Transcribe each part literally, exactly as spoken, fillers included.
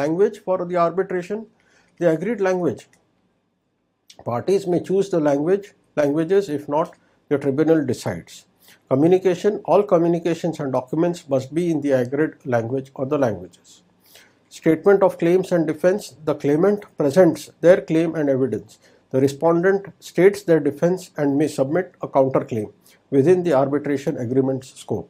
Language for the arbitration, the agreed language. Parties may choose the language, languages, if not, the tribunal decides. Communication, all communications and documents must be in the agreed language or the languages. Statement of claims and defense, the claimant presents their claim and evidence. The respondent states their defense and may submit a counterclaim within the arbitration agreement's scope.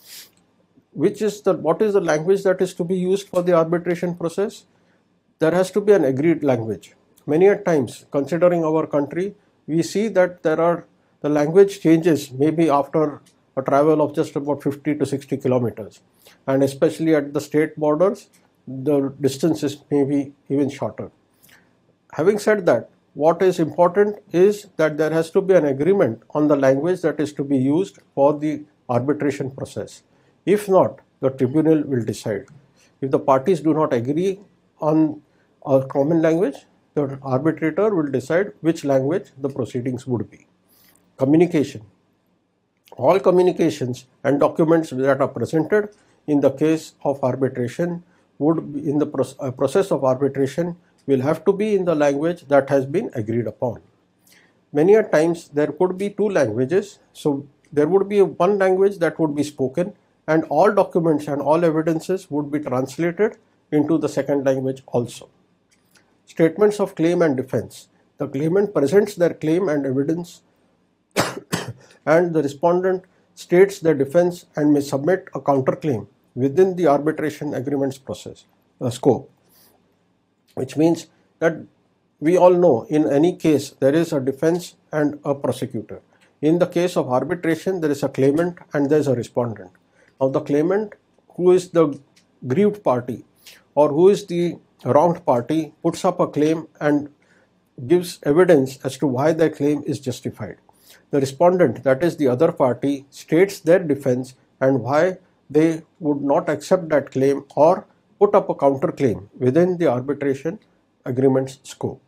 Which is the, what is the language that is to be used for the arbitration process? There has to be an agreed language. Many a times, considering our country, we see that there are the language changes maybe after a travel of just about fifty to sixty kilometers, and especially at the state borders, the distances may be even shorter. Having said that, what is important is that there has to be an agreement on the language that is to be used for the arbitration process. If not, the tribunal will decide. If the parties do not agree on a common language, the arbitrator will decide which language the proceedings would be. Communication. All communications and documents that are presented in the case of arbitration would be in the process of arbitration will have to be in the language that has been agreed upon. Many a times there could be two languages, so there would be one language that would be spoken and all documents and all evidences would be translated into the second language also. Statements of claim and defense. The claimant presents their claim and evidence and the respondent states their defense and may submit a counterclaim within the arbitration agreement's process uh, scope, which means that we all know in any case there is a defense and a prosecutor. In the case of arbitration, there is a claimant and there is a respondent. Now the claimant, who is the grieved party or who is the wronged party, puts up a claim and gives evidence as to why their claim is justified. The respondent, that is the other party, states their defense and why they would not accept that claim or put up a counterclaim within the arbitration agreement's scope.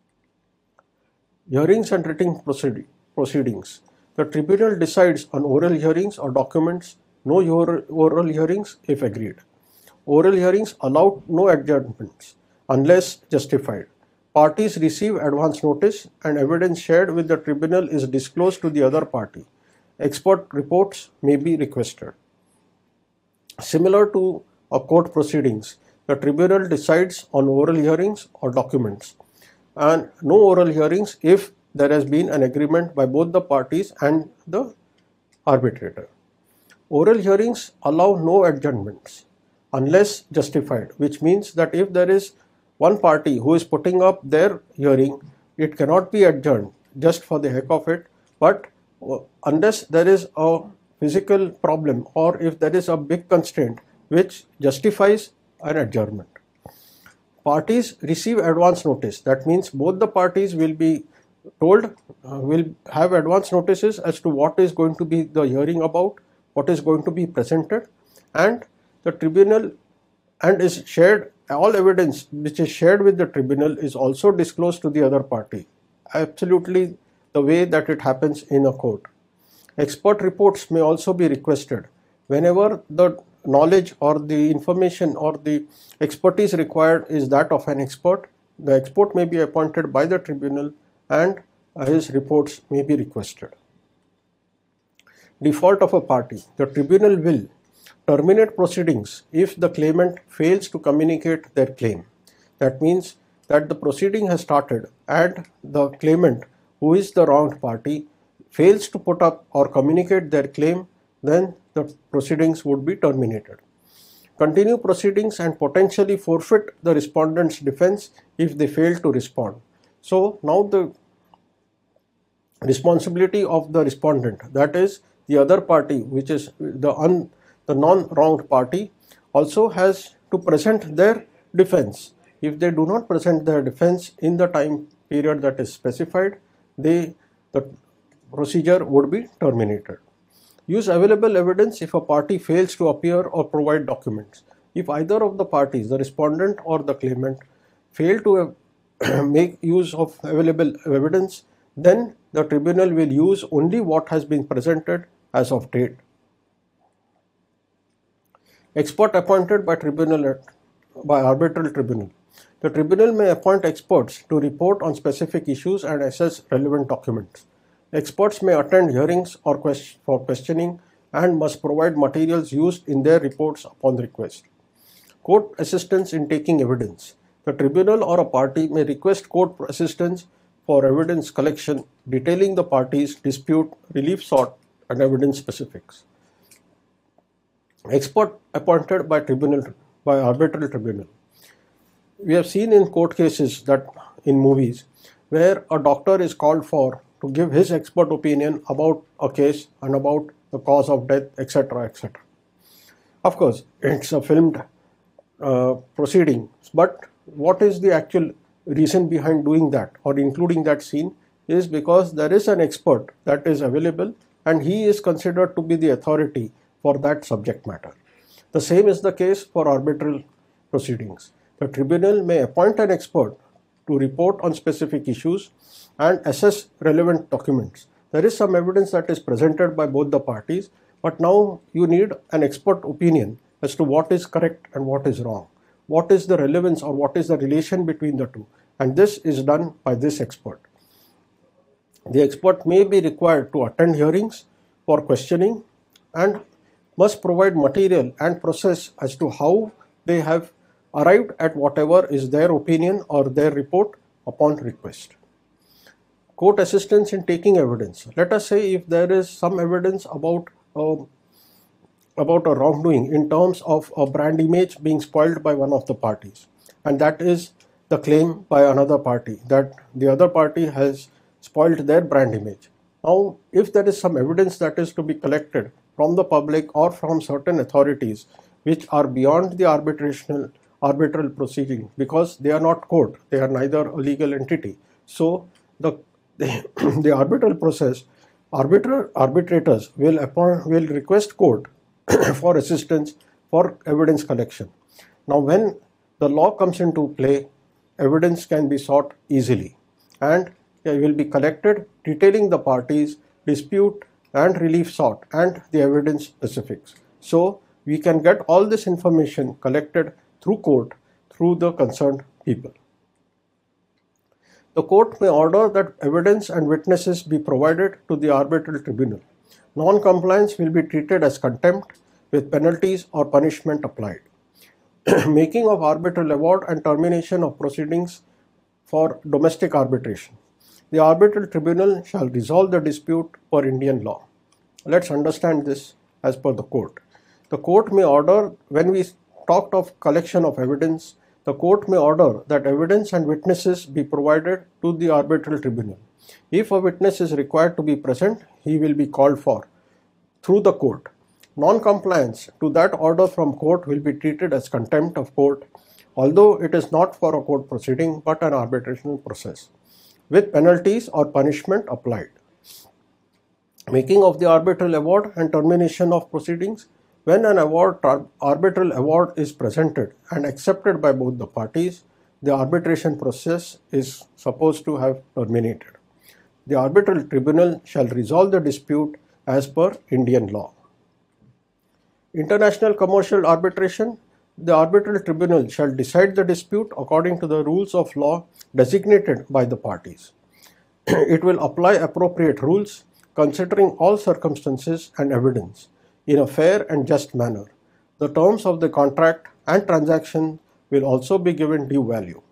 Hearings and written proceedings. The tribunal decides on oral hearings or documents, no oral hearings if agreed. Oral hearings allow no adjournments unless justified. Parties receive advance notice and evidence shared with the tribunal is disclosed to the other party. Expert reports may be requested. Similar to a court proceedings, the tribunal decides on oral hearings or documents and no oral hearings if there has been an agreement by both the parties and the arbitrator. Oral hearings allow no adjournments unless justified, which means that if there is one party who is putting up their hearing, it cannot be adjourned just for the heck of it, but unless there is a physical problem or if there is a big constraint which justifies an adjournment. Parties receive advance notice. That means both the parties will be told, uh, will have advance notices as to what is going to be the hearing about, what is going to be presented, and the tribunal and is shared, all evidence which is shared with the tribunal is also disclosed to the other party, absolutely the way that it happens in a court. Expert reports may also be requested. Whenever the knowledge or the information or the expertise required is that of an expert, the expert may be appointed by the tribunal and his reports may be requested. Default of a party. The tribunal will terminate proceedings if the claimant fails to communicate their claim. That means that the proceeding has started and the claimant, who is the wronged party, fails to put up or communicate their claim, then the proceedings would be terminated. Continue proceedings and potentially forfeit the respondent's defense if they fail to respond. So now the responsibility of the respondent, that is the other party, which is the un the non-wronged party, also has to present their defense. If they do not present their defense in the time period that is specified, they, the procedure would be terminated. Use available evidence if a party fails to appear or provide documents. If either of the parties, the respondent or the claimant, fail to make use of available evidence, then the tribunal will use only what has been presented as of date. Expert appointed by tribunal by arbitral tribunal. The tribunal may appoint experts to report on specific issues and assess relevant documents. Experts may attend hearings or quest for questioning and must provide materials used in their reports upon request. Court assistance in taking evidence. The tribunal or a party may request court assistance for evidence collection, detailing the party's dispute, relief sought, and evidence specifics. Expert appointed by tribunal by arbitral tribunal. We have seen in court cases that in movies where a doctor is called for to give his expert opinion about a case and about the cause of death, et cetera, et cetera. Of course, it's a filmed uh, proceeding, but what is the actual reason behind doing that or including that scene is because there is an expert that is available and he is considered to be the authority for that subject matter. The same is the case for arbitral proceedings. The tribunal may appoint an expert to report on specific issues and assess relevant documents. There is some evidence that is presented by both the parties, but now you need an expert opinion as to what is correct and what is wrong. What is the relevance or what is the relation between the two? And this is done by this expert. The expert may be required to attend hearings for questioning and must provide material and process as to how they have arrived at whatever is their opinion or their report upon request. Court assistance in taking evidence. Let us say if there is some evidence about uh, about a wrongdoing in terms of a brand image being spoiled by one of the parties, and that is the claim by another party that the other party has spoiled their brand image. Now, if there is some evidence that is to be collected from the public or from certain authorities which are beyond the arbitrational arbitral proceeding because they are not court, they are neither a legal entity. So the the, the arbitral process, arbitral arbitrators will appoint, will request court for assistance for evidence collection. Now, when the law comes into play, evidence can be sought easily and it will be collected detailing the parties, dispute and relief sought and the evidence specifics. So we can get all this information collected through court through the concerned people. The court may order that evidence and witnesses be provided to the arbitral tribunal. Non-compliance will be treated as contempt with penalties or punishment applied. Making of arbitral award and termination of proceedings for domestic arbitration. The arbitral tribunal shall resolve the dispute per Indian law. Let's understand this as per the court. The court may order, when we talked of collection of evidence, the court may order that evidence and witnesses be provided to the arbitral tribunal. If a witness is required to be present, he will be called for through the court. Non-compliance to that order from court will be treated as contempt of court, although it is not for a court proceeding but an arbitrational process, with penalties or punishment applied. Making of the arbitral award and termination of proceedings. When an award, arbitral award is presented and accepted by both the parties, the arbitration process is supposed to have terminated. The arbitral tribunal shall resolve the dispute as per Indian law. International commercial arbitration. The arbitral tribunal shall decide the dispute according to the rules of law designated by the parties. It will apply appropriate rules considering all circumstances and evidence in a fair and just manner. The terms of the contract and transaction will also be given due value.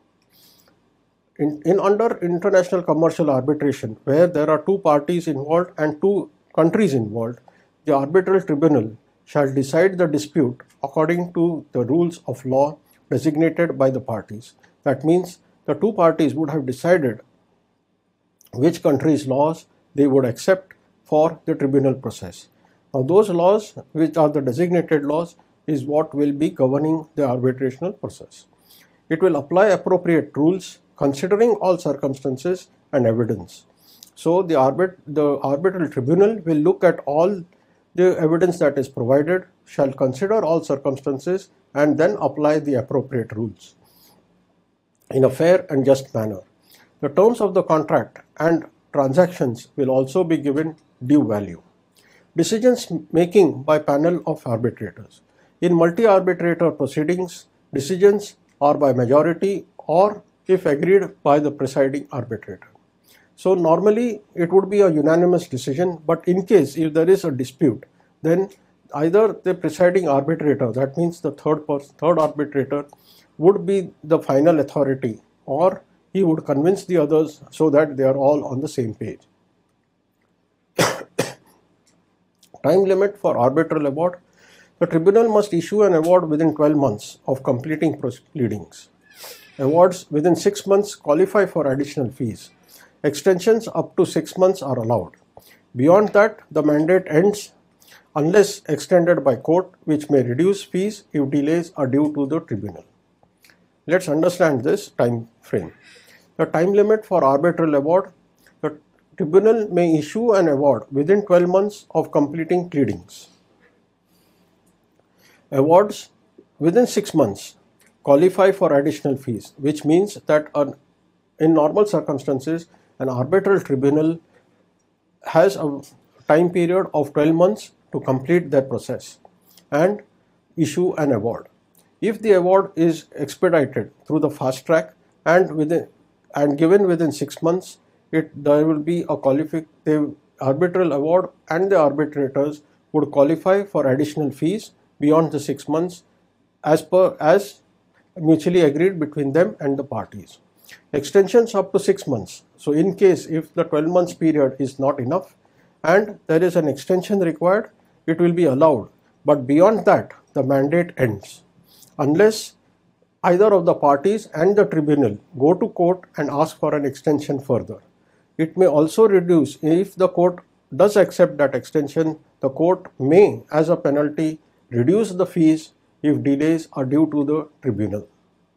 In, in under international commercial arbitration, where there are two parties involved and two countries involved, the arbitral tribunal shall decide the dispute according to the rules of law designated by the parties. That means the two parties would have decided which country's laws they would accept for the tribunal process. Now, those laws, which are the designated laws, is what will be governing the arbitrational process. It will apply appropriate rules considering all circumstances and evidence. So, the, arbit the arbitral tribunal will look at all the evidence that is provided, shall consider all circumstances and then apply the appropriate rules in a fair and just manner. The terms of the contract and transactions will also be given due value. Decisions making by panel of arbitrators. In multi-arbitrator proceedings, decisions are by majority or if agreed by the presiding arbitrator. So normally it would be a unanimous decision, but in case if there is a dispute, then either the presiding arbitrator, that means the third person, third arbitrator, would be the final authority, or he would convince the others so that they are all on the same page. Time limit for arbitral award. The tribunal must issue an award within twelve months of completing proceedings. Awards within six months qualify for additional fees. Extensions up to six months are allowed. Beyond that, the mandate ends unless extended by court, which may reduce fees if delays are due to the tribunal. Let's understand this time frame. The time limit for arbitral award. The tribunal may issue an award within twelve months of completing pleadings. Awards within six months qualify for additional fees, which means that an, in normal circumstances, an arbitral tribunal has a time period of twelve months to complete their process and issue an award. If the award is expedited through the fast track and within and given within six months, it there will be a qualific the arbitral award and the arbitrators would qualify for additional fees beyond the six months as per as mutually agreed between them and the parties. Extensions up to six months. So in case if the twelve months period is not enough and there is an extension required, it will be allowed, but beyond that the mandate ends unless either of the parties and the tribunal go to court and ask for an extension further. It may also reduce if the court does accept that extension. The court may, as a penalty, reduce the fees if delays are due to the tribunal.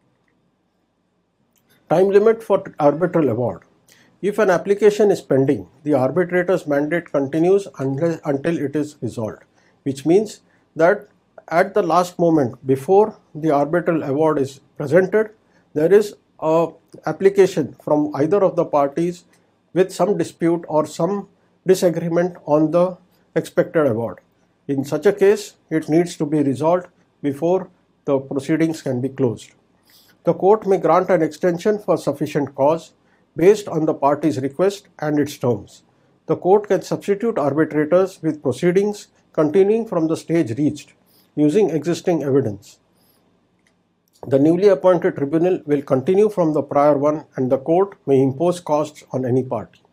Time limit for arbitral award. If an application is pending, the arbitrator's mandate continues unless, until it is resolved, which means that at the last moment before the arbitral award is presented, there is a application from either of the parties with some dispute or some disagreement on the expected award. In such a case, it needs to be resolved before the proceedings can be closed. The court may grant an extension for sufficient cause based on the party's request and its terms. The court can substitute arbitrators with proceedings continuing from the stage reached using existing evidence. The newly appointed tribunal will continue from the prior one and the court may impose costs on any party.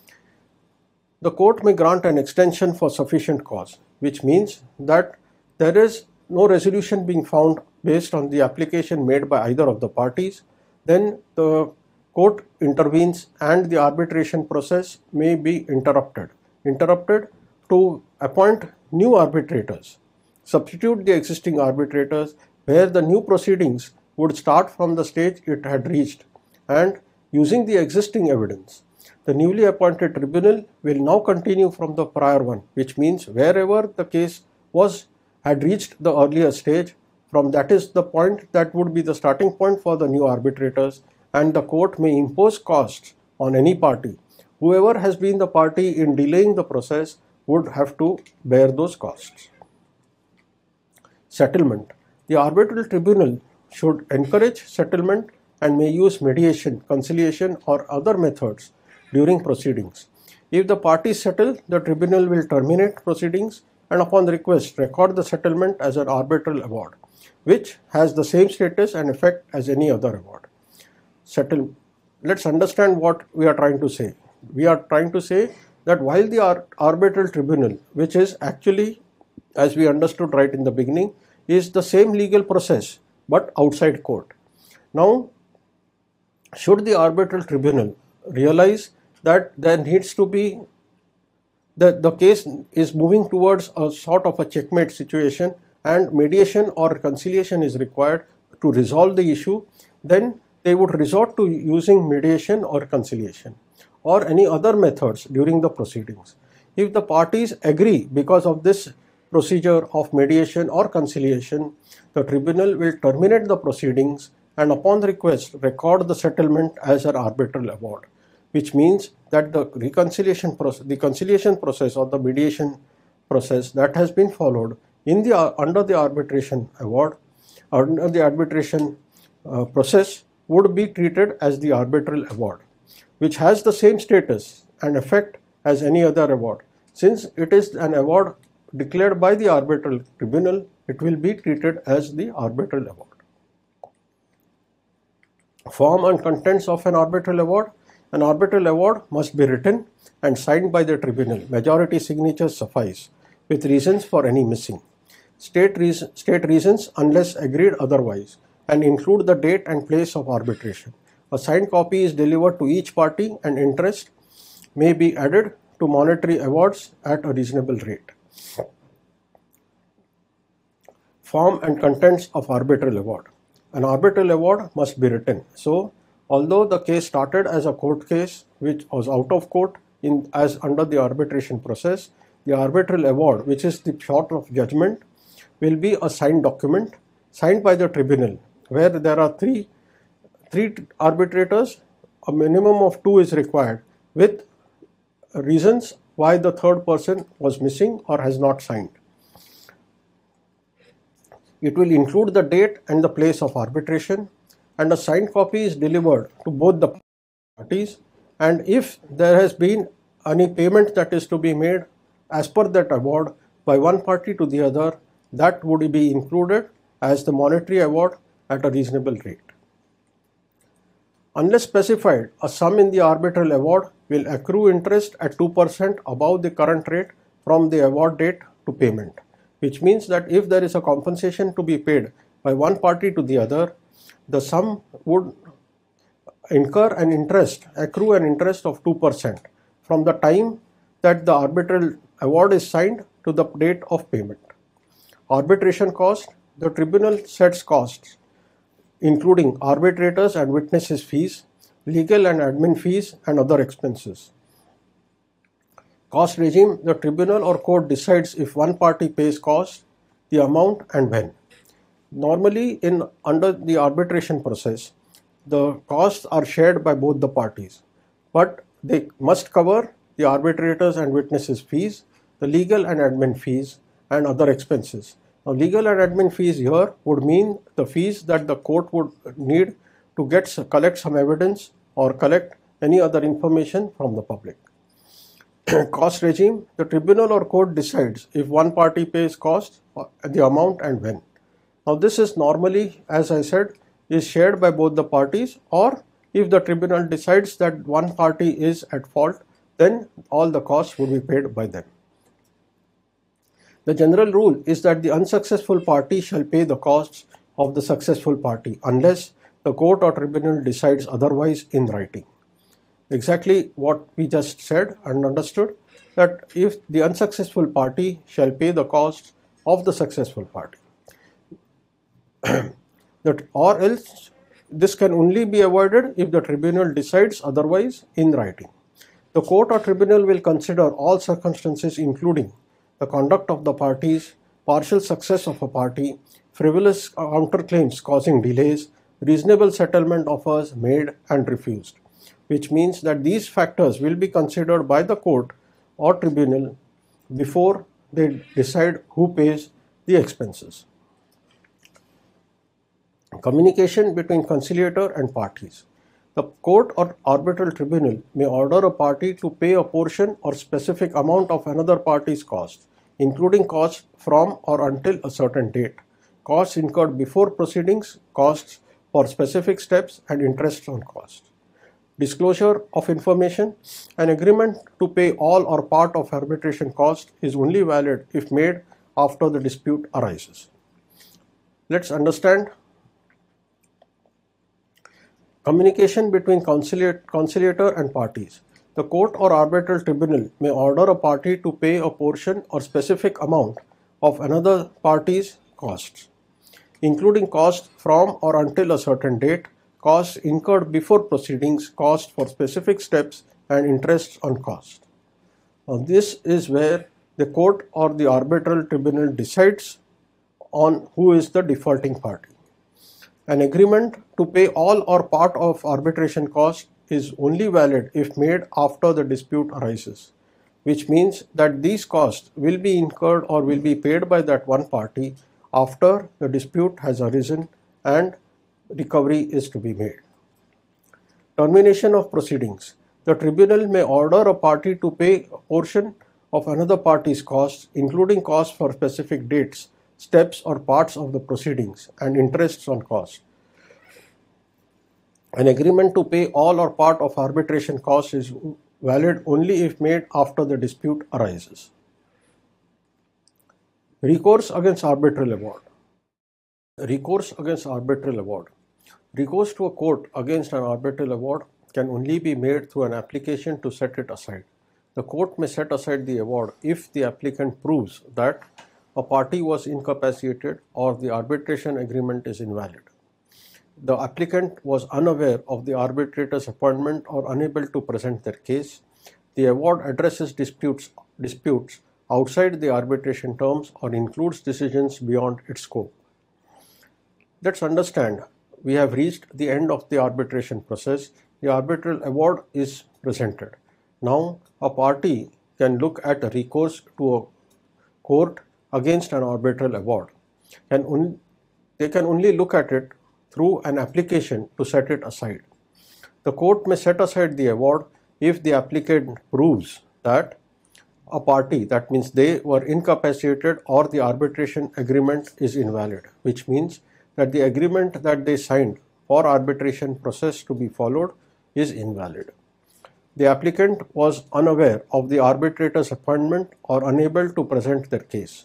The court may grant an extension for sufficient cause, which means that there is no resolution being found based on the application made by either of the parties. Then the court intervenes and the arbitration process may be interrupted. Interrupted to appoint new arbitrators, substitute the existing arbitrators, where the new proceedings would start from the stage it had reached, and using the existing evidence, the newly appointed tribunal will now continue from the prior one, which means wherever the case was had reached the earlier stage, from that is the point that would be the starting point for the new arbitrators, and the court may impose costs on any party. Whoever has been the party in delaying the process would have to bear those costs. Settlement. The arbitral tribunal should encourage settlement and may use mediation, conciliation or other methods during proceedings. If the parties settle, the tribunal will terminate proceedings and upon request record the settlement as an arbitral award, which has the same status and effect as any other award. Settle. Let's understand what we are trying to say. We are trying to say that while the ar arbitral tribunal, which is actually, as we understood right in the beginning, is the same legal process but outside court. Now, should the arbitral tribunal realize that there needs to be that the case is moving towards a sort of a checkmate situation and mediation or conciliation is required to resolve the issue, then they would resort to using mediation or conciliation or any other methods during the proceedings. If the parties agree because of this procedure of mediation or conciliation, the tribunal will terminate the proceedings and upon request record the settlement as an arbitral award, which means that the reconciliation process, the conciliation process or the mediation process that has been followed in the under the arbitration award under the arbitration uh, process would be treated as the arbitral award, which has the same status and effect as any other award. Since it is an award declared by the arbitral tribunal, it will be treated as the arbitral award. Form and contents of an arbitral award. An arbitral award must be written and signed by the tribunal. Majority signatures suffice, with reasons for any missing. State, reason, state reasons unless agreed otherwise, and include the date and place of arbitration. A signed copy is delivered to each party, and interest may be added to monetary awards at a reasonable rate. Form and contents of arbitral award. An arbitral award must be written. So, although the case started as a court case which was out of court in as under the arbitration process, the arbitral award, which is the short of judgment, will be a signed document signed by the tribunal, where there are three three arbitrators. A minimum of two is required, with reasons why the third person was missing or has not signed. It will include the date and the place of arbitration, and a signed copy is delivered to both the parties. And if there has been any payment that is to be made as per that award by one party to the other, that would be included as the monetary award at a reasonable rate. Unless specified, a sum in the arbitral award will accrue interest at two percent above the current rate from the award date to payment, which means that if there is a compensation to be paid by one party to the other, the sum would incur an interest, accrue an interest of two percent from the time that the arbitral award is signed to the date of payment. Arbitration cost. The tribunal sets costs, including arbitrators and witnesses' fees, legal and admin fees, and other expenses. Cost regime. The tribunal or court decides if one party pays costs, the amount, and when. Normally, in under the arbitration process, the costs are shared by both the parties, but they must cover the arbitrators and witnesses' fees, the legal and admin fees, and other expenses. Now, legal and admin fees here would mean the fees that the court would need to get collect some evidence or collect any other information from the public. Cost regime. The tribunal or court decides if one party pays costs, the amount, and when. Now, this is normally, as I said, is shared by both the parties, or if the tribunal decides that one party is at fault, then all the costs would be paid by them. The general rule is that the unsuccessful party shall pay the costs of the successful party unless the court or tribunal decides otherwise in writing. Exactly what we just said and understood, that if the unsuccessful party shall pay the costs of the successful party. That or else this can only be avoided if the tribunal decides otherwise in writing. The court or tribunal will consider all circumstances, including the conduct of the parties, partial success of a party, frivolous counterclaims causing delays, reasonable settlement offers made and refused, which means that these factors will be considered by the court or tribunal before they decide who pays the expenses. Communication between conciliator and parties. The court or arbitral tribunal may order a party to pay a portion or specific amount of another party's cost, including costs from or until a certain date, costs incurred before proceedings, costs for specific steps, and interest on costs. Disclosure of information. An agreement to pay all or part of arbitration cost is only valid if made after the dispute arises. Let's understand. Communication between conciliat conciliator and parties. The court or arbitral tribunal may order a party to pay a portion or specific amount of another party's costs, including costs from or until a certain date, costs incurred before proceedings, costs for specific steps, and interest on cost. Now, this is where the court or the arbitral tribunal decides on who is the defaulting party. An agreement to pay all or part of arbitration cost is only valid if made after the dispute arises, which means that these costs will be incurred or will be paid by that one party after the dispute has arisen and recovery is to be made. Termination of proceedings. The tribunal may order a party to pay a portion of another party's costs, including costs for specific dates, steps or parts of the proceedings, and interests on costs. An agreement to pay all or part of arbitration costs is valid only if made after the dispute arises. Recourse against arbitral award. Recourse against arbitral award. Recourse to a court against an arbitral award can only be made through an application to set it aside. The court may set aside the award if the applicant proves that a party was incapacitated or the arbitration agreement is invalid. The applicant was unaware of the arbitrator's appointment or unable to present their case. The award addresses disputes, disputes outside the arbitration terms or includes decisions beyond its scope. Let's understand, we have reached the end of the arbitration process. The arbitral award is presented. Now, a party can look at a recourse to a court against an arbitral award. And on, they can only look at it through an application to set it aside. The court may set aside the award if the applicant proves that a party, that means they were incapacitated or the arbitration agreement is invalid, which means that the agreement that they signed for arbitration process to be followed is invalid. The applicant was unaware of the arbitrator's appointment or unable to present their case.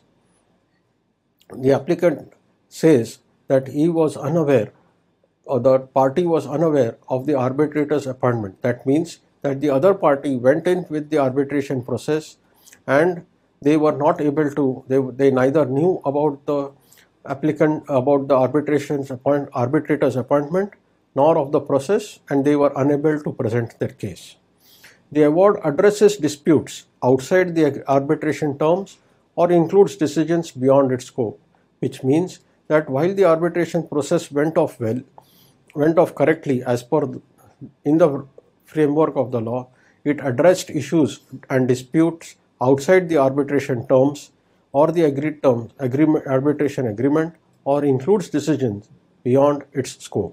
The applicant says that he was unaware or the party was unaware of the arbitrator's appointment. That means that the other party went in with the arbitration process and they were not able to, they, they neither knew about the applicant, about the arbitration's appoint, arbitrator's appointment nor of the process, and they were unable to present their case. The award addresses disputes outside the arbitration terms or includes decisions beyond its scope, which means that while the arbitration process went off well, went off correctly as per the, in the framework of the law, it addressed issues and disputes outside the arbitration terms or the agreed terms, agreement, arbitration agreement, or includes decisions beyond its scope.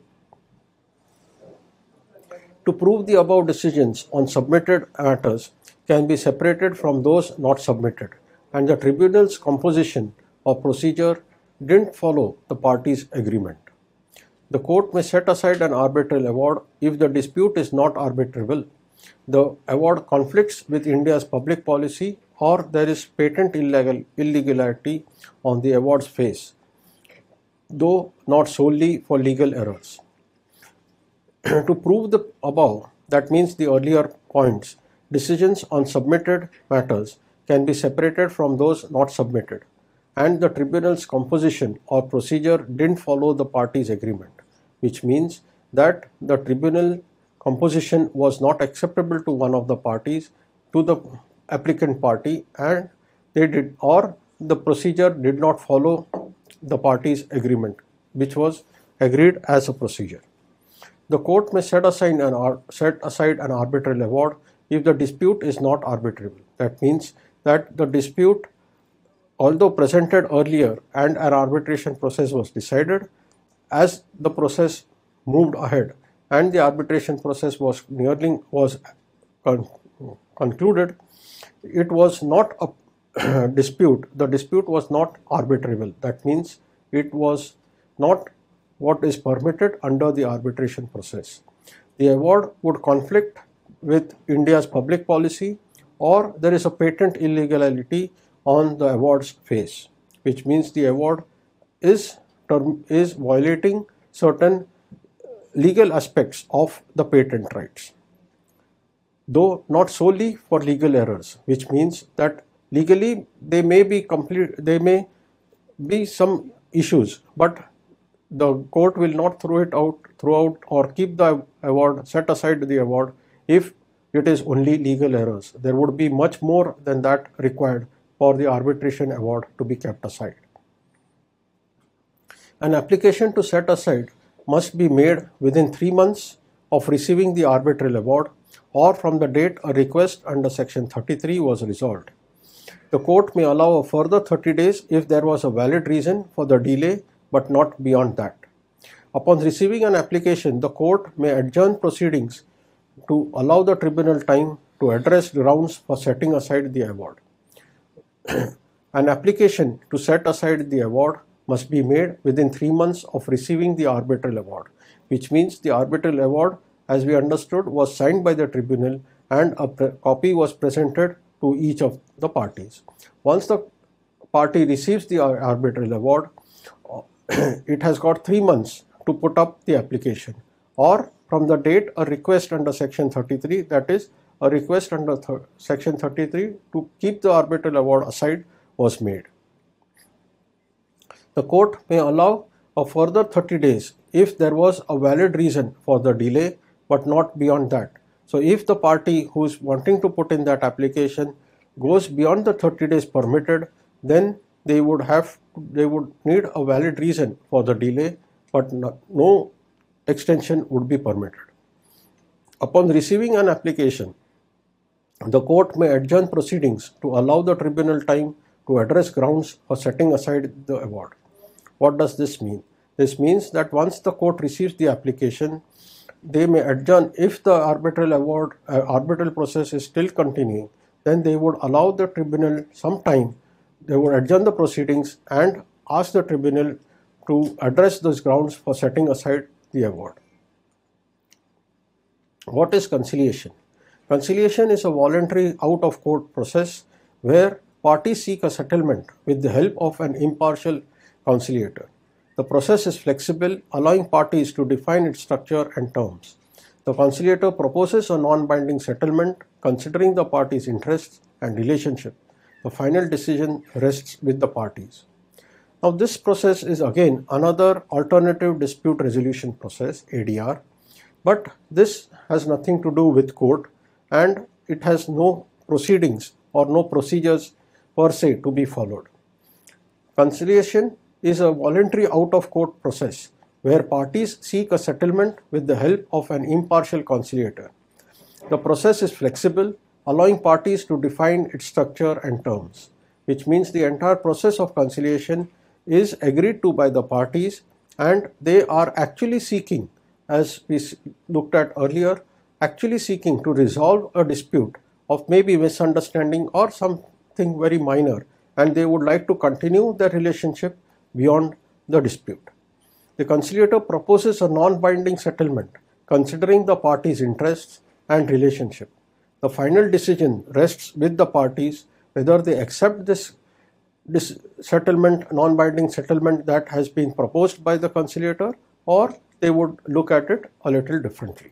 To prove the above decisions on submitted matters can be separated from those not submitted, and the tribunal's composition or procedure didn't follow the parties' agreement. The court may set aside an arbitral award if the dispute is not arbitrable, the award conflicts with India's public policy, or there is patent illegal, illegality on the award's face, though not solely for legal errors. To prove the above, that means the earlier points, decisions on submitted matters can be separated from those not submitted, and the tribunal's composition or procedure didn't follow the parties' agreement, which means that the tribunal composition was not acceptable to one of the parties, to the applicant party, and they did, or the procedure did not follow the parties' agreement, which was agreed as a procedure. The court may set aside an, set aside an arbitral award if the dispute is not arbitrable. That means that the dispute, although presented earlier and an arbitration process was decided, as the process moved ahead and the arbitration process was nearly was con concluded, it was not a dispute. The dispute was not arbitrable. That means it was not what is permitted under the arbitration process. The award would conflict with India's public policy, or there is a patent illegality on the award's face, which means the award is, term, is violating certain legal aspects of the patent rights, though not solely for legal errors, which means that legally they may be complete, they may be some issues, but the court will not throw it out throughout or keep the award, set aside the award if it is only legal errors. There would be much more than that required for the arbitration award to be kept aside. An application to set aside must be made within three months of receiving the arbitral award or from the date a request under section thirty-three was resolved. The court may allow a further thirty days if there was a valid reason for the delay, but not beyond that. Upon receiving an application, the court may adjourn proceedings to allow the tribunal time to address grounds for setting aside the award. An application to set aside the award must be made within three months of receiving the arbitral award, which means the arbitral award, as we understood, was signed by the tribunal and a copy was presented to each of the parties. Once the party receives the arbitral award, it has got three months to put up the application, or from the date a request under section thirty-three, that is a request under th section thirty-three to keep the arbitral award aside, was made. The court may allow a further thirty days if there was a valid reason for the delay, but not beyond that. So if the party who is wanting to put in that application goes beyond the thirty days permitted, then they would have they would need a valid reason for the delay, but no, no extension would be permitted. Upon receiving an application, the court may adjourn proceedings to allow the tribunal time to address grounds for setting aside the award. What does this mean? This means that once the court receives the application, they may adjourn. If the arbitral award uh, arbitral process is still continuing, then they would allow the tribunal some time. They would adjourn the proceedings and ask the tribunal to address those grounds for setting aside the award. What is conciliation? Conciliation is a voluntary out-of-court process where parties seek a settlement with the help of an impartial conciliator. The process is flexible, allowing parties to define its structure and terms. The conciliator proposes a non-binding settlement considering the parties' interests and relationship. The final decision rests with the parties. Now, this process is again another alternative dispute resolution process, A D R, but this has nothing to do with court and it has no proceedings or no procedures per se to be followed. Conciliation is a voluntary out-of-court process where parties seek a settlement with the help of an impartial conciliator. The process is flexible, allowing parties to define its structure and terms, which means the entire process of conciliation is agreed to by the parties and they are actually seeking, as we looked at earlier, actually seeking to resolve a dispute of maybe misunderstanding or something very minor, and they would like to continue their relationship beyond the dispute. The conciliator proposes a non-binding settlement considering the parties' interests and relationship. The final decision rests with the parties whether they accept this, this settlement, non-binding settlement that has been proposed by the conciliator, or they would look at it a little differently.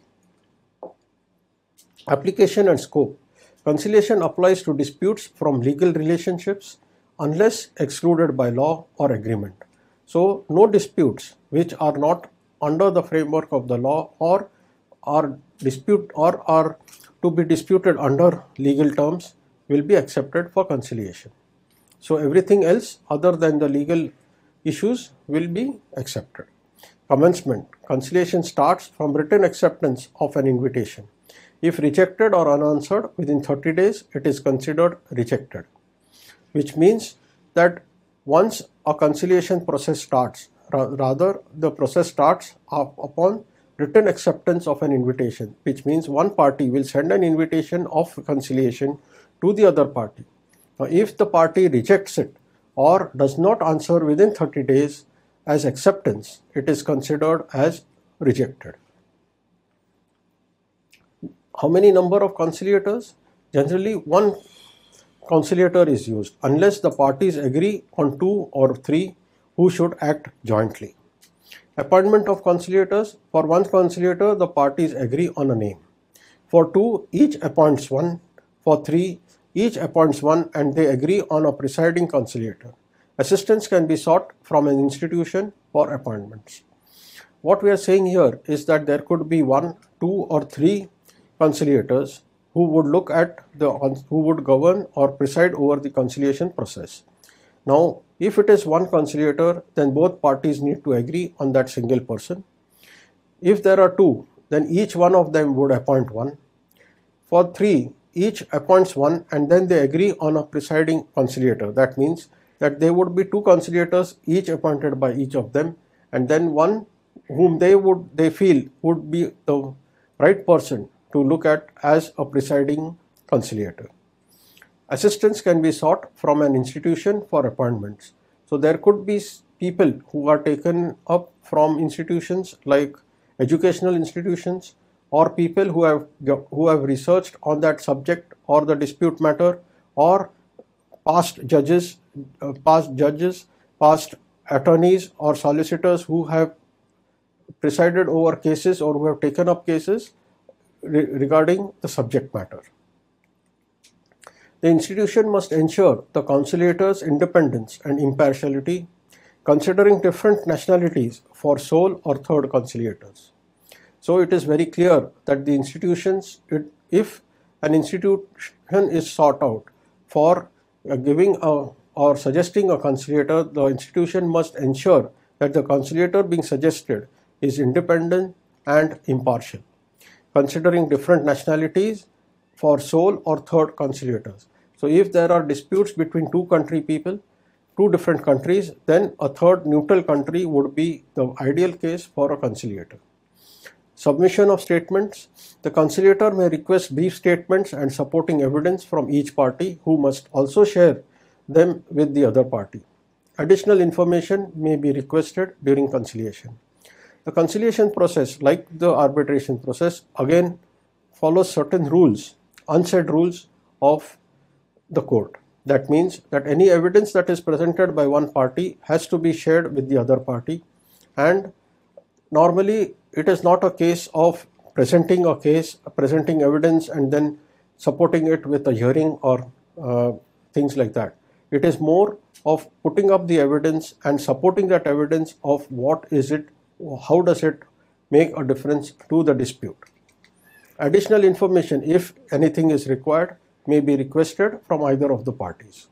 Application and scope. Conciliation applies to disputes from legal relationships unless excluded by law or agreement. So, no disputes which are not under the framework of the law or are dispute or are to be disputed under legal terms will be accepted for conciliation. So, everything else other than the legal issues will be accepted. Commencement. Conciliation starts from written acceptance of an invitation. If rejected or unanswered within thirty days, it is considered rejected, which means that once a conciliation process starts, ra rather the process starts up upon written acceptance of an invitation, which means one party will send an invitation of conciliation to the other party. Now, if the party rejects it or does not answer within thirty days as acceptance, it is considered as rejected. How many number of conciliators? Generally, one conciliator is used unless the parties agree on two or three who should act jointly. Appointment of conciliators. For one conciliator, the parties agree on a name. For two, each appoints one. For three, each appoints one and they agree on a presiding conciliator. Assistance can be sought from an institution for appointments. What we are saying here is that there could be one, two or three conciliators who would look at the who would govern or preside over the conciliation process. Now, if it is one conciliator, then both parties need to agree on that single person. If there are two, then each one of them would appoint one. For three, each appoints one and then they agree on a presiding conciliator. That means that there would be two conciliators, each appointed by each of them, and then one whom they would they feel would be the right person to look at as a presiding conciliator. Assistance can be sought from an institution for appointments. So there could be people who are taken up from institutions like educational institutions, or people who have who have researched on that subject or the dispute matter, or past judges, uh, past judges, past attorneys or solicitors who have presided over cases or who have taken up cases re regarding the subject matter. The institution must ensure the conciliator's independence and impartiality, considering different nationalities for sole or third conciliators. So it is very clear that the institutions, it, if an institution is sought out for uh, giving a or suggesting a conciliator, the institution must ensure that the conciliator being suggested is independent and impartial, considering different nationalities for sole or third conciliators. So if there are disputes between two country people, two different countries, then a third neutral country would be the ideal case for a conciliator. Submission of statements. The conciliator may request brief statements and supporting evidence from each party, who must also share them with the other party. Additional information may be requested during conciliation. The conciliation process, like the arbitration process, again follows certain rules, unsaid rules of the court. That means that any evidence that is presented by one party has to be shared with the other party, and normally it is not a case of presenting a case, presenting evidence and then supporting it with a hearing or uh, things like that. It is more of putting up the evidence and supporting that evidence of what is it, how does it make a difference to the dispute. Additional information, if anything is required, may be requested from either of the parties.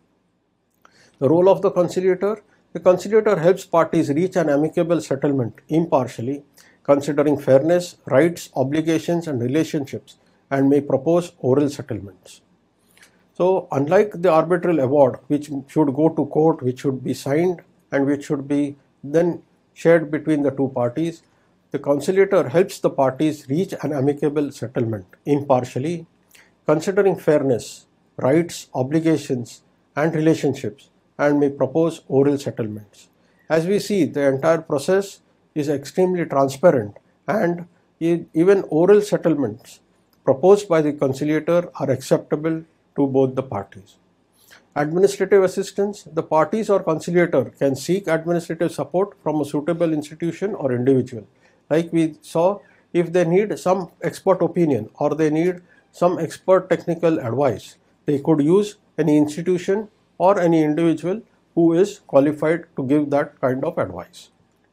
The role of the conciliator. The conciliator helps parties reach an amicable settlement impartially, considering fairness, rights, obligations and relationships, and may propose oral settlements. So unlike the arbitral award, which should go to court, which should be signed and which should be then shared between the two parties, the conciliator helps the parties reach an amicable settlement impartially, considering fairness, rights, obligations and relationships, and may propose oral settlements. As we see, the entire process is extremely transparent, and even oral settlements proposed by the conciliator are acceptable to both the parties. Administrative assistance. The parties or conciliator can seek administrative support from a suitable institution or individual. Like we saw, if they need some expert opinion or they need some expert technical advice, they could use any institution or any individual who is qualified to give that kind of advice.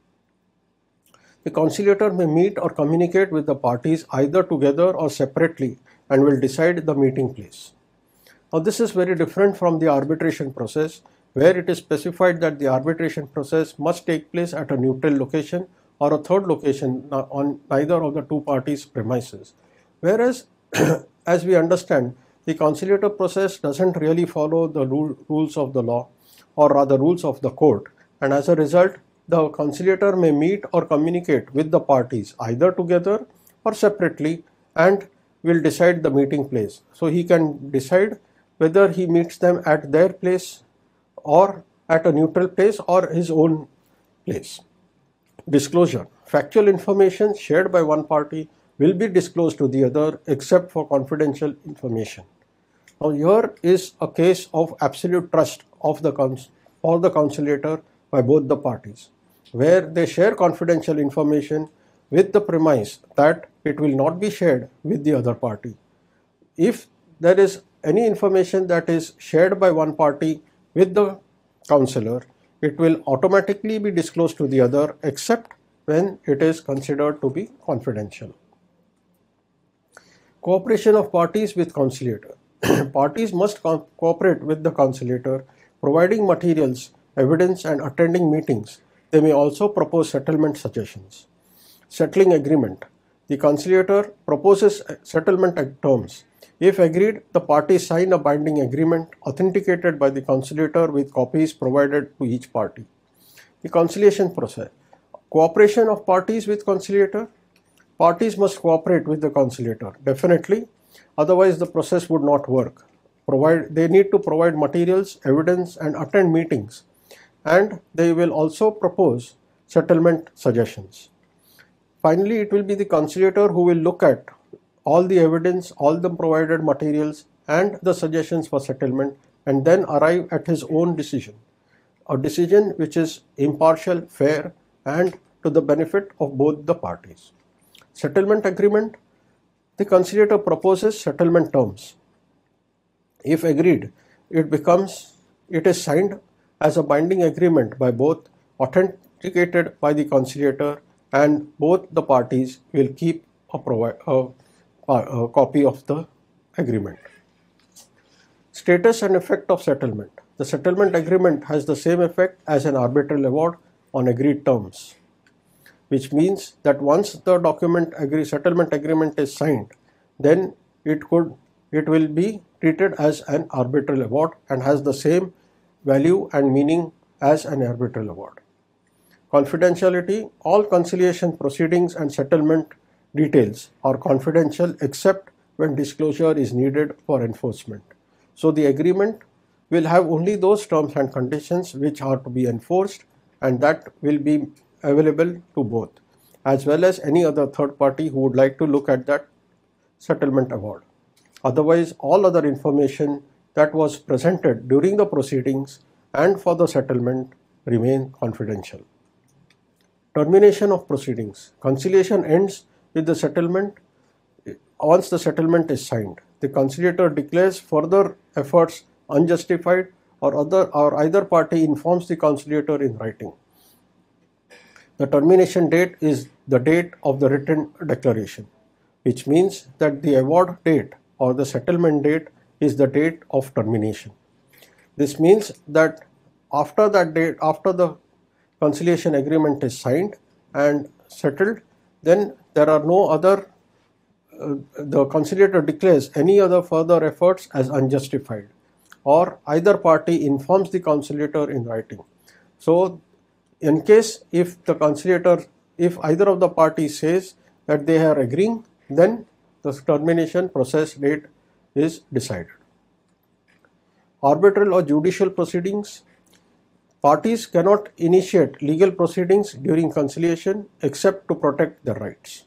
The conciliator may meet or communicate with the parties either together or separately and will decide the meeting place. Now this is very different from the arbitration process, where it is specified that the arbitration process must take place at a neutral location or a third location on neither of the two parties' premises. Whereas, as we understand, the conciliator process doesn't really follow the rule, rules of the law, or rather rules of the court, and as a result, the conciliator may meet or communicate with the parties either together or separately and will decide the meeting place. So he can decide whether he meets them at their place or at a neutral place or his own place. Disclosure. Factual information shared by one party will be disclosed to the other except for confidential information. Now here is a case of absolute trust of the cons or the conciliator by both the parties, where they share confidential information with the premise that it will not be shared with the other party. If there is any information that is shared by one party with the counselor, it will automatically be disclosed to the other except when it is considered to be confidential. Cooperation of parties with conciliator. Parties must co cooperate with the conciliator, providing materials, evidence and attending meetings. They may also propose settlement suggestions. Settling agreement. the conciliator proposes settlement terms. If agreed, the parties sign a binding agreement authenticated by the conciliator with copies provided to each party. The conciliation process. Cooperation of parties with conciliator. Parties must cooperate with the conciliator, definitely, otherwise the process would not work. Provide, they need to provide materials, evidence and attend meetings, and they will also propose settlement suggestions. Finally, it will be the conciliator who will look at all the evidence, all the provided materials and the suggestions for settlement, and then arrive at his own decision. A decision which is impartial, fair and to the benefit of both the parties. Settlement agreement. The conciliator proposes settlement terms. If agreed, it becomes, it is signed as a binding agreement by both, authenticated by the conciliator, and both the parties will keep a, provi- a, a copy of the agreement. Status and effect of settlement. The settlement agreement has the same effect as an arbitral award on agreed terms, which means that once the document agree, settlement agreement is signed, then it could it will be treated as an arbitral award and has the same value and meaning as an arbitral award. Confidentiality. All conciliation proceedings and settlement details are confidential except when disclosure is needed for enforcement. So the agreement will have only those terms and conditions which are to be enforced, and that will be available to both, as well as any other third party who would like to look at that settlement award. Otherwise, all other information that was presented during the proceedings and for the settlement remain confidential. Termination of proceedings. Conciliation ends with the settlement once the settlement is signed. The conciliator declares further efforts unjustified, or other or either party informs the conciliator in writing. The termination date is the date of the written declaration, which means that the award date or the settlement date is the date of termination. This means that after that date, after the conciliation agreement is signed and settled, then there are no other, uh, the conciliator declares any other further efforts as unjustified, or either party informs the conciliator in writing. So in case if the conciliator, if either of the parties says that they are agreeing, then the termination process date is decided. Arbitral or judicial proceedings. Parties cannot initiate legal proceedings during conciliation except to protect their rights.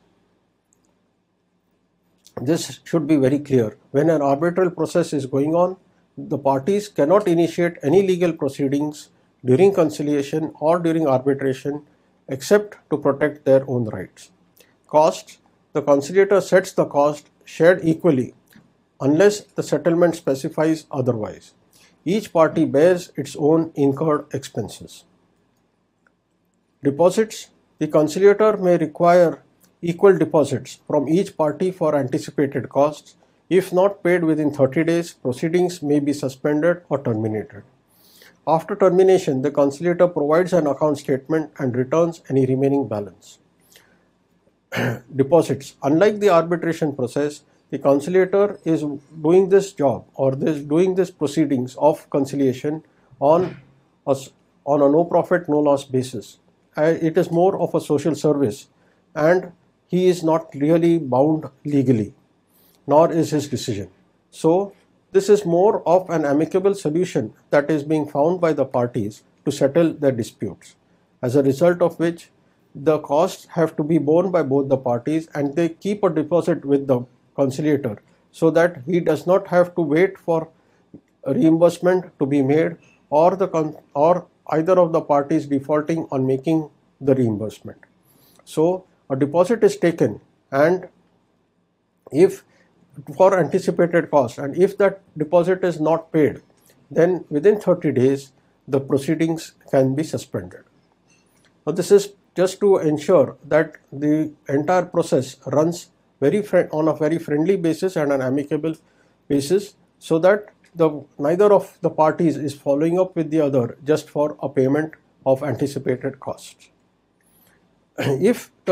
This should be very clear. When an arbitral process is going on, the parties cannot initiate any legal proceedings during conciliation or during arbitration except to protect their own rights. Costs. The conciliator sets the cost shared equally unless the settlement specifies otherwise. Each party bears its own incurred expenses. Deposits. The conciliator may require equal deposits from each party for anticipated costs. If not paid within thirty days, proceedings may be suspended or terminated. After termination, the conciliator provides an account statement and returns any remaining balance. Deposits. Unlike the arbitration process, the conciliator is doing this job or this doing this proceedings of conciliation on a, on a no profit no loss basis. Uh, it is more of a social service, and he is not really bound legally, nor is his decision. So this is more of an amicable solution that is being found by the parties to settle their disputes, as a result of which the costs have to be borne by both the parties, and they keep a deposit with the conciliator so that he does not have to wait for reimbursement to be made, or the con or either of the parties defaulting on making the reimbursement. So a deposit is taken, and if for anticipated cost, and if that deposit is not paid, then within thirty days the proceedings can be suspended. Now this is just to ensure that the entire process runs very on a very friendly basis and an amicable basis, so that the neither of the parties is following up with the other just for a payment of anticipated costs. If the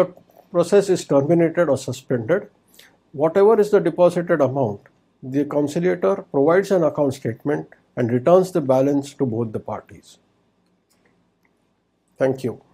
process is terminated or suspended, whatever is the deposited amount, the conciliator provides an account statement and returns the balance to both the parties. Thank you.